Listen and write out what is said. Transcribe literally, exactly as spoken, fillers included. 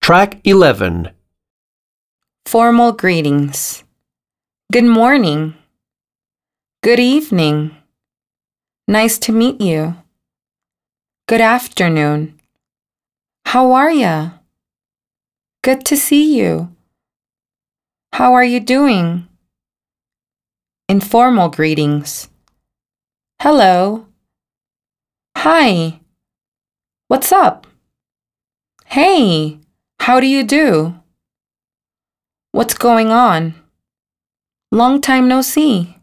Track eleven. Formal greetings. Good morning. Good evening. Nice to meet you. Good afternoon. How are ya? Good to see you. How are you doing? Informal greetings. Hello. Hi. What's up? Hey, how do you do? What's going on? Long time no see.